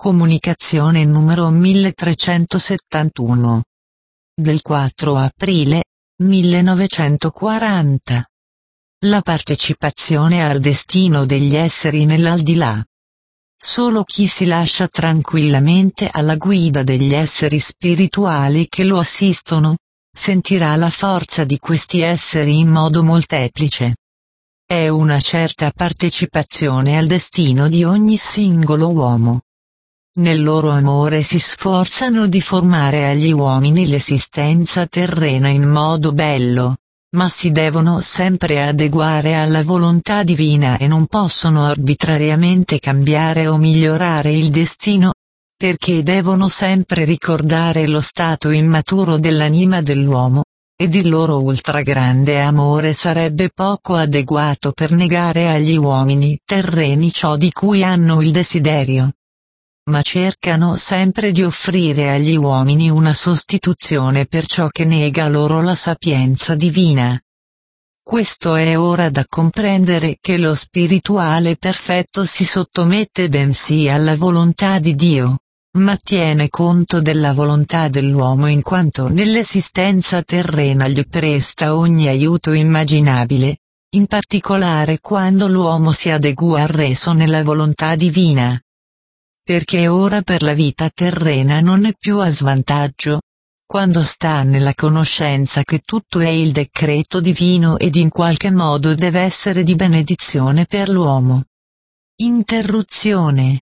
Comunicazione numero 1371. Del 4 aprile 1940. La partecipazione al destino degli esseri nell'aldilà. Solo chi si lascia tranquillamente alla guida degli esseri spirituali che lo assistono, sentirà la forza di questi esseri in modo molteplice. È una certa partecipazione al destino di ogni singolo uomo. Nel loro amore si sforzano di formare agli uomini l'esistenza terrena in modo bello, ma si devono sempre adeguare alla volontà divina e non possono arbitrariamente cambiare o migliorare il destino, perché devono sempre ricordare lo stato immaturo dell'anima dell'uomo, ed il loro ultragrande amore sarebbe poco adeguato per negare agli uomini terreni ciò di cui hanno il desiderio. Ma cercano sempre di offrire agli uomini una sostituzione per ciò che nega loro la sapienza divina. Questo è ora da comprendere che lo spirituale perfetto si sottomette bensì alla volontà di Dio, ma tiene conto della volontà dell'uomo in quanto nell'esistenza terrena gli presta ogni aiuto immaginabile, in particolare quando l'uomo si adegua al reso nella volontà divina. Perché ora per la vita terrena non è più a svantaggio, quando sta nella conoscenza che tutto è il decreto divino ed in qualche modo deve essere di benedizione per l'uomo. Interruzione.